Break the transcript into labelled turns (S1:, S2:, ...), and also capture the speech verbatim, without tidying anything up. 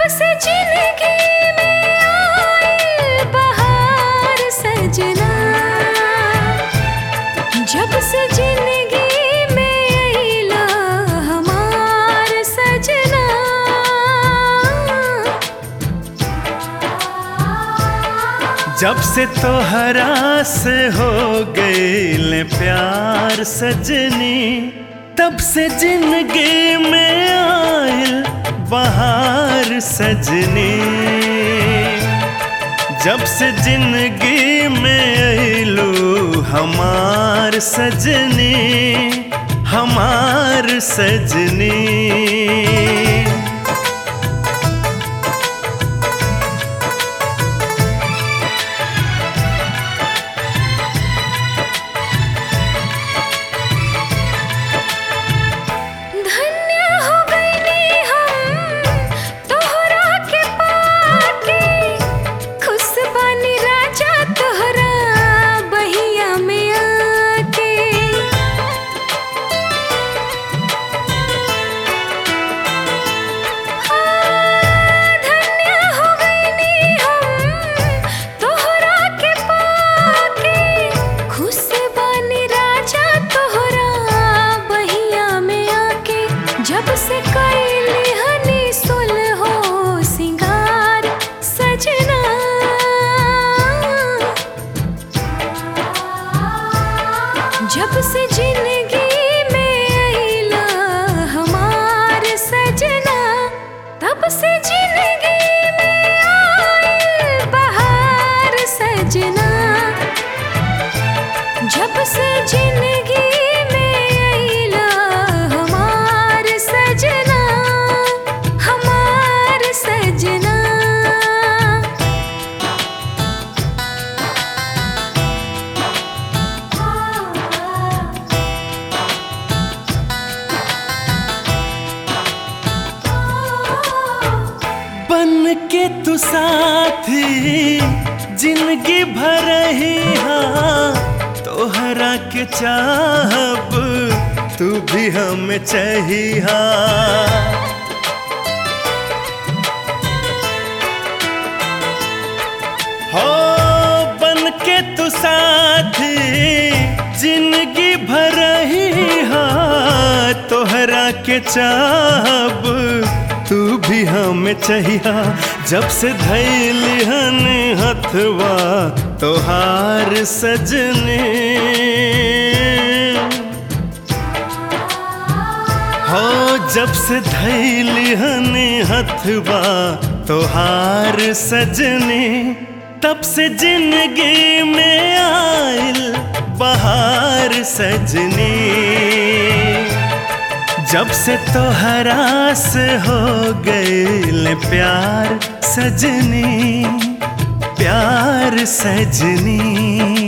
S1: से जिंदगी में आए बहार सजना, जब से जिंदगी में आइला हमार सजना।
S2: जब से तोहरा से हो गए प्यार सजनी, तब से जिंदगी में आइल बहार सजनी। जब से जिंदगी में आइलू हमार सजनी, हमार सजनी।
S1: जब से कैली हनी सुलहो सिंगार सजना, जब से जिंदगी में आइला हमार सजना, तब से जिंदगी में आइल बहार सजना। जब से जिंदगी
S2: बन के तू साथी जिंदगी भर ही हाँ, तोहरा के चाहब तू भी हमें चाहिया। हो बन के तू साथी जिंदगी भर ही हाँ, तोहरा के चाहब तू भी हमें चाहिया। जब से धैली हन हथवा तोहार सजने, हो जब से धैली हन हथवा तोहार सजने, तब से जिंदगी में आइल बहार सजनी। जब से तोहरा से हो गए प्यार सजनी, प्यार सजनी।